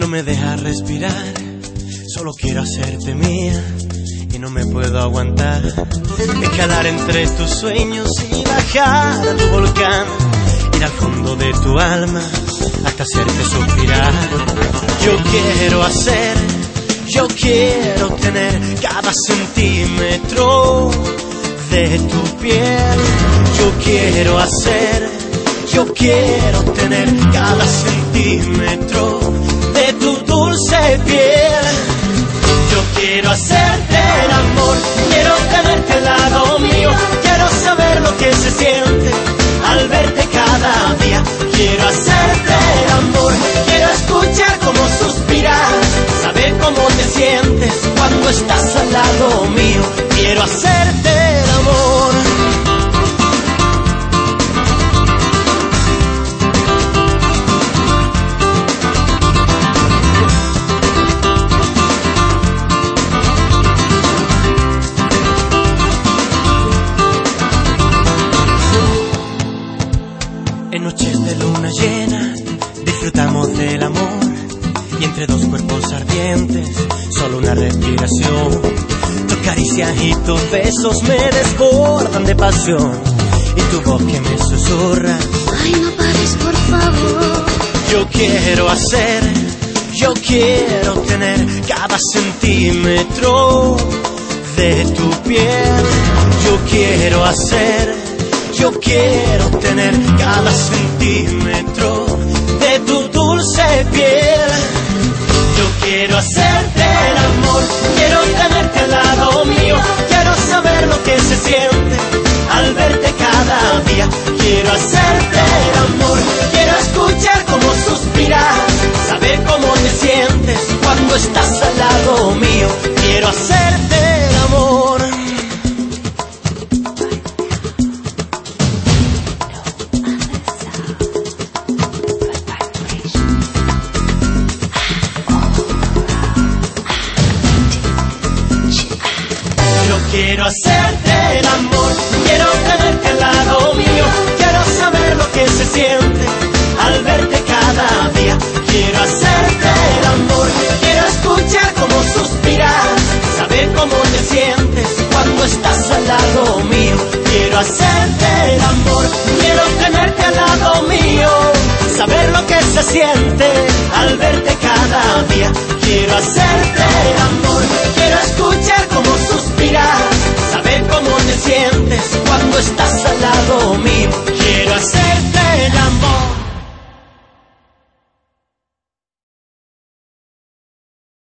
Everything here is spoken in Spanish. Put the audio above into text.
no me dejas respirar. Solo quiero hacerte mía y no me puedo aguantar. Escalar entre tus sueños y bajar a tu volcán, ir al fondo de tu alma hasta hacerte suspirar. Yo quiero tener cada centímetro de tu piel. Yo quiero tener cada centímetro de tu dulce piel. Yo quiero hacerte el amor, quiero tenerte al lado mío, quiero saber lo que se siente al verte cada día. Quiero hacerte el amor, quiero escuchar cómo suspiras, saber cómo te sientes cuando estás al lado mío. Quiero hacerte el amor. En noches de luna llena disfrutamos del amor, y entre dos cuerpos ardientes solo una respiración. Tus caricias y tus besos me desbordan de pasión, y tu voz que me susurra: ay, no pares, por favor. Yo quiero tener cada centímetro de tu piel. Yo quiero tener cada centímetro de tu dulce piel. Yo quiero hacerte el amor, quiero tenerte al lado mío, quiero saber lo que se siente al verte cada día. Quiero hacerte el amor, quiero escuchar cómo suspiras, saber cómo te sientes cuando estás al lado mío. Quiero hacerte el amor. Quiero hacerte el amor, quiero tenerte al lado mío, quiero saber lo que se siente al verte cada día. Quiero hacerte el amor, quiero escuchar cómo suspiras, saber cómo te sientes cuando estás al lado mío. Quiero hacerte el amor, quiero tenerte al lado mío, saber lo que se siente al verte cada día. Quiero hacerte el amor, quiero escuchar cómo suspiras, saber cómo te sientes cuando estás al lado mío.